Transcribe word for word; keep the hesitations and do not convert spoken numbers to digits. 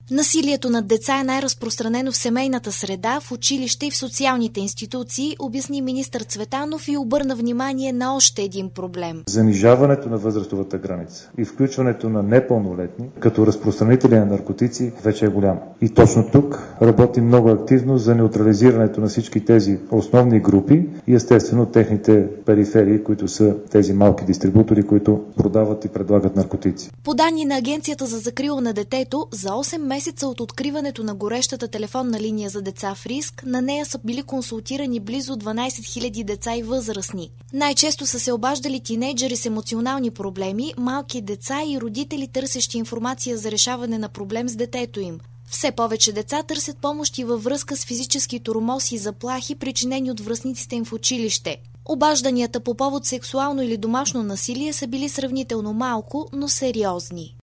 Насилието над деца е най-разпространено в семейната среда, в училище и в социалните институции, обясни министър Цветанов и обърна внимание на още един проблем. Занижаването на възрастовата граница и включването на непълнолетни като разпространители на наркотици вече е голямо. И точно тук работим много активно за неутрализирането на всички тези основни групи и естествено техните периферии, които са тези малки дистрибутори, които продават и предлагат наркотици. По данни на Агенцията за закрила на детето, за осем месеца от откриването на горещата телефонна линия за деца в риск, на нея са били консултирани близо дванадесет хиляди деца и възрастни. Най-често са се обаждали тинейджери с емоционални проблеми, малки деца и родители, търсещи информация за решаване на проблем с детето им. Все повече деца търсят помощи във връзка с физически тормоз и заплахи, причинени от връстниците им в училище. Обажданията по повод сексуално или домашно насилие са били сравнително малко, но сериозни.